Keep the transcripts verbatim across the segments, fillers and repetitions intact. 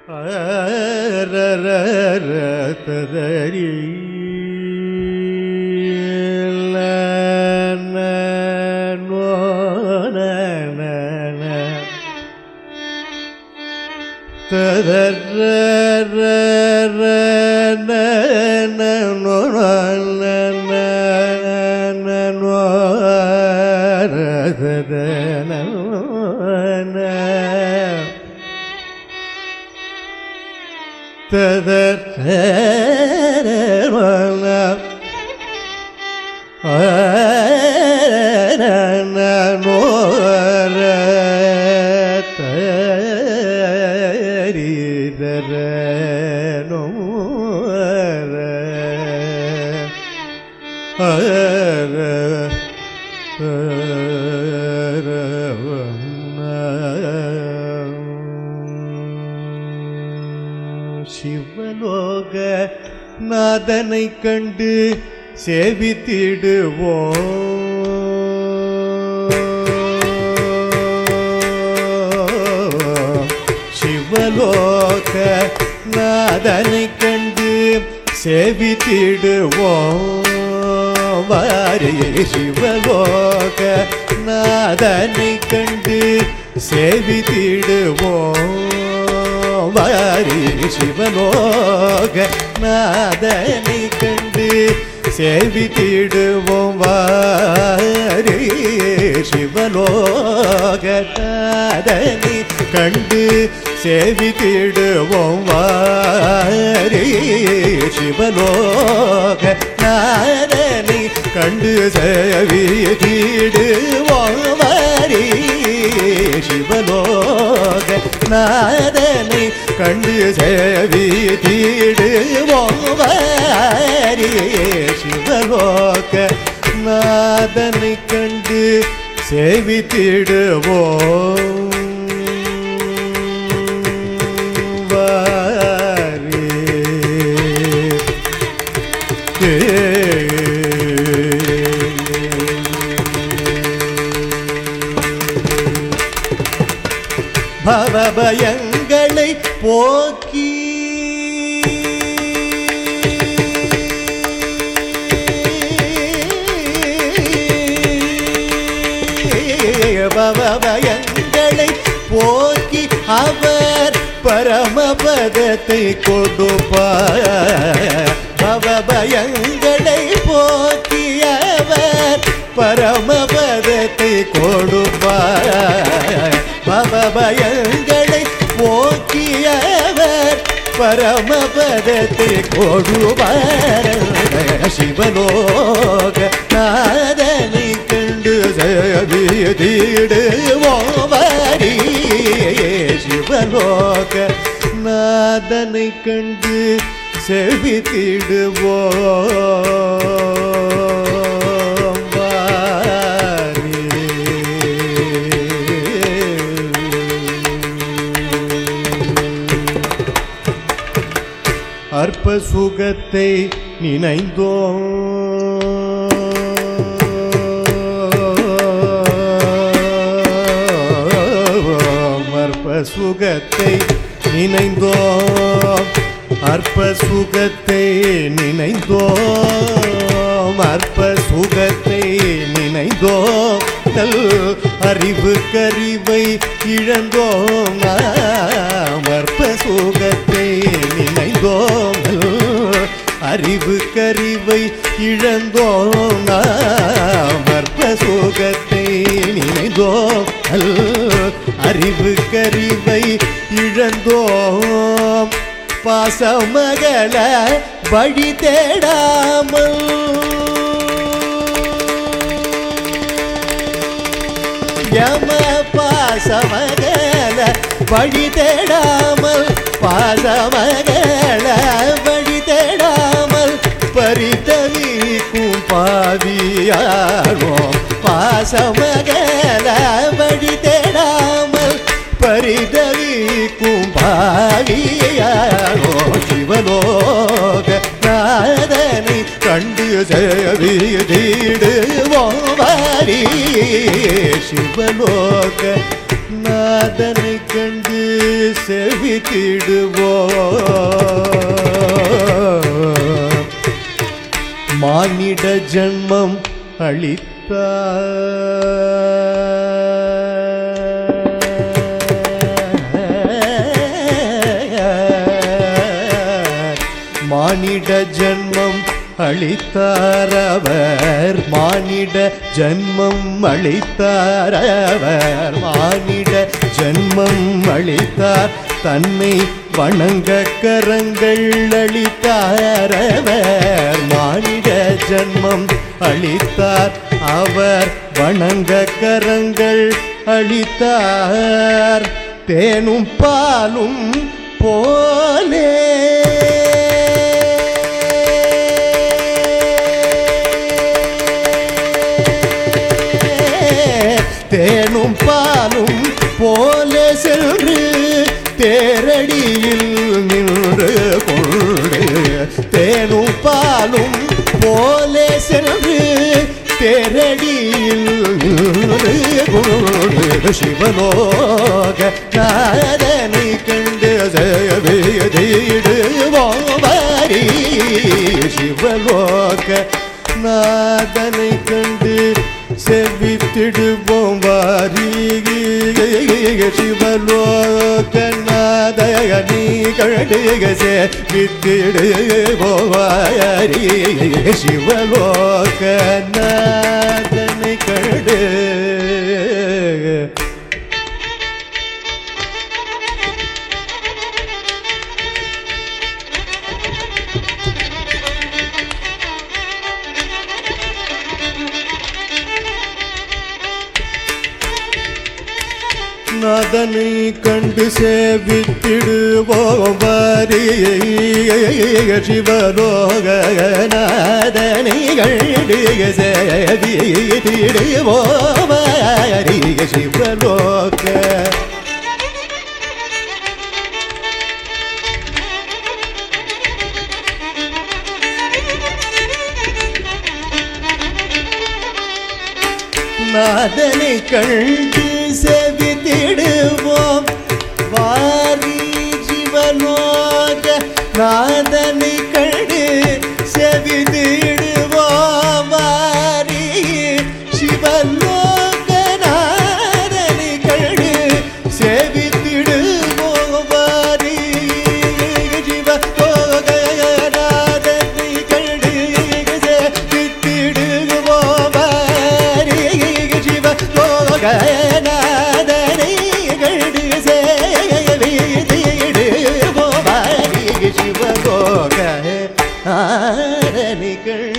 ததரி சிவலோக நாதனை கண்டு சேவித்திடுவோம். சிவலோக நாதனை கண்டு சேவித்திடுவோம். வாரியே சிவலோக நாதனை கண்டு சேவித்திடுவோம். வாரி சிவலோக நாதனை கண்டு சேவித்திடுவோம். வாரி சிவலோக நாதனை கண்டு சேவித்திடுவோம். வாரி சிவலோக நாதனை கண்டு சேவித்திடுவோம். வாரி சிவலோக நாதனை கண்டு சேவித்திடுவோம். வாரி சிவலோக நாதனை கண்டு சேவித்திடுவோம். வாரி பவபயங்களை போக்கி பவபயங்களை போக்கி அவர் பரமபதத்தை கொடுப்பார். பவபயங்களை போக்கி அவர் பரமபதத்தை கொடுப்பார். பவபயங்களை போக்கியவர் பரமபதத்தை கொடுப்பார். சிவலோக நாதனை கண்டு சேவித்திடுவோம். வாரி சிவலோக நாதனை கண்டு சேவித்திடுவோம். வாரி அற்ப சுகத்தை நினைந்தோம். அற்ப சுகத்தை நினைந்தோம். அற்ப சுகத்தை நினைந்தோம். அற்ப சுகத்தை நினைந்தோம். நல் அறிவு கறிவை இழந்தோம். அற்ப சுகத்தை நினைந்தோம். அறிவு கறிவை இழந்தோம். அற்ப சுகத்தை நினைந்தோம். அறிவு கறிவை இழந்தோம். பாசமகல வழி தேடாமல் யம பாசமகல வழி தேடாமல் பாசமகல வழி தேடாமல் பரிதவிக்கும் பாவியாரோம். பாசமகல வழி தேடாமல் பரிதவிக்கும் பாவியாரோ. சிவலோக நாதனை கண்டு சேவித்திடுவோம். வாரி சிவலோக நாதனை கண்டு செவித்திடுவோ மானிட ஜன்மம் அளித்தார் மானிட ஜன்மம் அளித்தாரவர் மானிட ஜன்மம் அளித்தாரவர் மானிட ஜன்மம் அளித்தார் தன்னை வணங்க கரங்கள் அளித்தாரவர் மானிட ஜன்மம் அளித்தார் அவர் வணங்க கரங்கள் அளித்தார் தேனும் பாலும் போலே தேனும் பாலும் போல சென்று தேரடியில் நின்று கொண்டு தேனும் பாலும் போல சென்று தேரடியில் நின்று கொண்டு சிவலோக நாதனை கண்டு ஜெயவேதிடுவோம் சிவலோக நாதனை கண்டு செவித்திடுவோம் வாரி சிவலோக நாதனை கண்டு செவித்திடுவோம் வாரி சிவலோக நாதனை கண்டு நாதனை கண்டு சேவித்திடுவோம் சிவலோக நாதனை கண்டு சேவித்திடுவோம் சிவலோக நாதனை கண்டு செவித்திடுவோம் வாரி சிவலோக நாதனை கண்டு செவித்திடுவோம் வாரி சிவலோக நாதனை கண்டு செவித்திடுவோம் வாரி சிவலோக நாதனை கண்டு செவித்திடுவோம் வாரி சிவலோக நாதனை கண்டு சேவித்திடுவோம் சிவலோக நாதனை கண்டு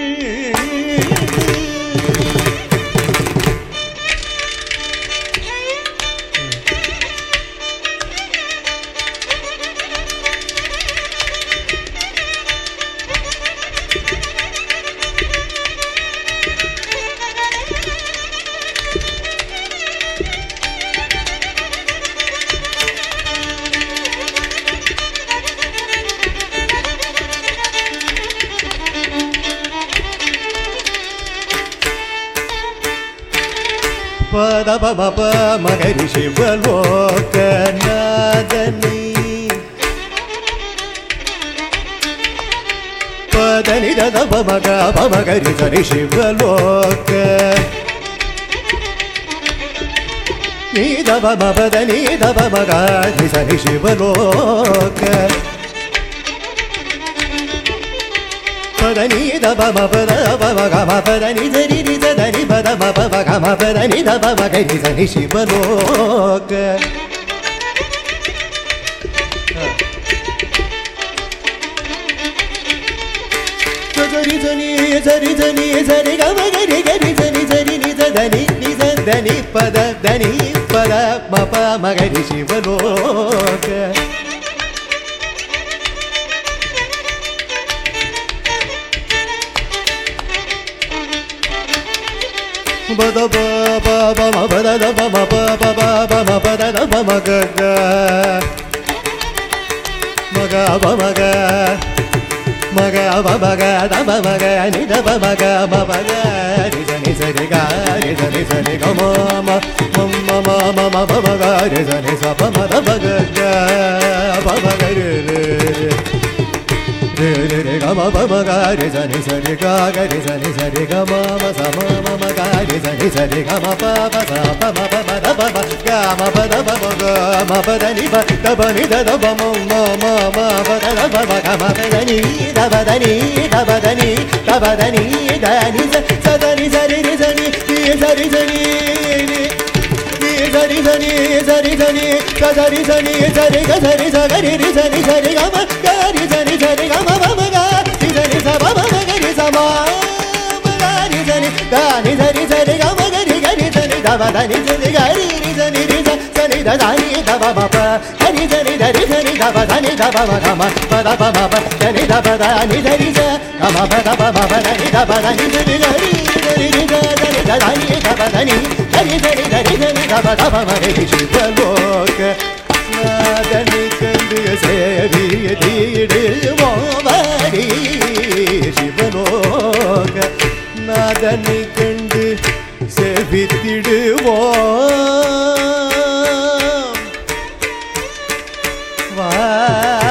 பத பப மகரி சிவலோக நாதனை பதனி தத பமக பமகரி சரி சிவலோக நீ தப பதனி தப மக சரி சிவலோக பதனி தப பத பமக பதனி சரி దని పద మప మగ మప దని దప మగ ని దని శివలోక సరి దని సరి దని సరి గ మగ రి గ రి దని సరి ని దని ని దని పద దని పద మప మగ ని శివలోక பத ப ப ம பத த ப ம ப ப ப ப ம பத த ப ம க க ம க ப ம க மக மக தப மக நிதப மக மபக ரிசனி சரி க ரிசனி சரி க மம மம மம மம மக ரிசனி சப மத பக க பபக ரி ரி ரி ரி க மப மக ரிசனி சரி க க ரிசனி சரி க மம சம மம க ரிசனி சரி க ம ப ப ச ப ம ப ம த ப ம க ம ப த ப ம க ம ப த நி ப த ப நி த த ப ம ம ம ம ப த த ப ம க ம ப த நி த ப த நி த ப த நி த ப த நி த நி ச ச த நி ச ரி ரி ச நி ரி ச ரி ச நி ரி ரி ச ரி ச நி ச ரி ச நி க ச ரி ச நி ச ரி க ச ரி ச க ரி ரி ச நி ச ரி க ம க ரி ச நி ச ரி க ம ப ம க ரி ச நி ச ப ம க ரி ச ம ம க ரி ச நி க நி ச ரி ச ரி க ம க ரி க ரி ச நி த ப த நி ச ரி க ரி ரி ச நி ரி ச ச நி த த நி த ப ம ப க ரி ச நி த ரி ச நி த ப த நி த ப ம க ம ப த ப ம ப க நி த ப த நி த ரி ச க ம ப த ப ம ப த நி த ப த நி ச ரி க ரி ரி ரி ரி ச த நி த த நி த ப த நி க ரி ச நி த ரி ச நி த ப த ப ம க ரி சிவலோக நாதனை கண்டு சேவியதிடுவோமரி சிவலோக நாதனை கண்டு சேவித்திடுவோம் வா